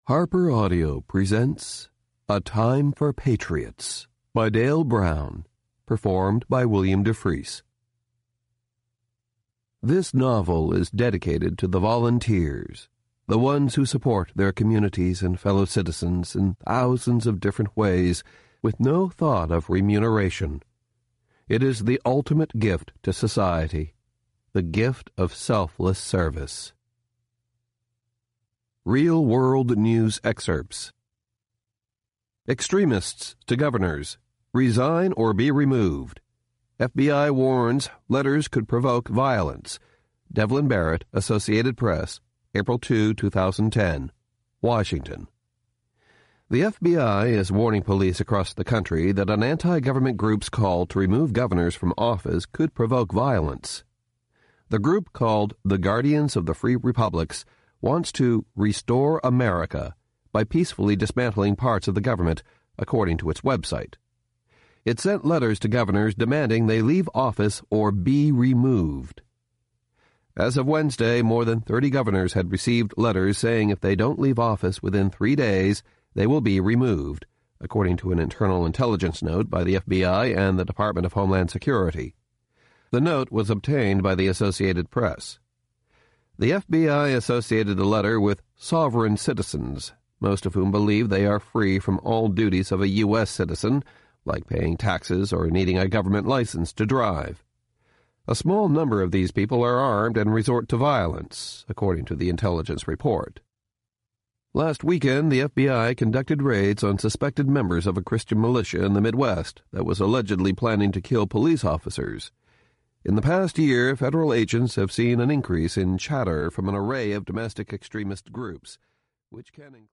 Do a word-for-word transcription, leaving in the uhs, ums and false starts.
Harper Audio presents A Time for Patriots by Dale Brown, performed by William DeFries. This novel is dedicated to the volunteers, the ones who support their communities and fellow citizens in thousands of different ways with no thought of remuneration. It is the ultimate gift to society, the gift of selfless service. Real-world news excerpts. Extremists to governors. Resign or be removed. F B I warns letters could provoke violence. Devlin Barrett, Associated Press, April second, two thousand ten. Washington. The F B I is warning police across the country that an anti-government group's call to remove governors from office could provoke violence. The group, called the Guardians of the Free Republics, wants to restore America by peacefully dismantling parts of the government, according to its website. It sent letters to governors demanding they leave office or be removed. As of Wednesday, more than thirty governors had received letters saying if they don't leave office within three days, they will be removed, according to an internal intelligence note by the F B I and the Department of Homeland Security. The note was obtained by the Associated Press. The F B I associated the letter with sovereign citizens, most of whom believe they are free from all duties of a U S citizen, like paying taxes or needing a government license to drive. A small number of these people are armed and resort to violence, according to the intelligence report. Last weekend, the F B I conducted raids on suspected members of a Christian militia in the Midwest that was allegedly planning to kill police officers. In the past year, federal agents have seen an increase in chatter from an array of domestic extremist groups, which can include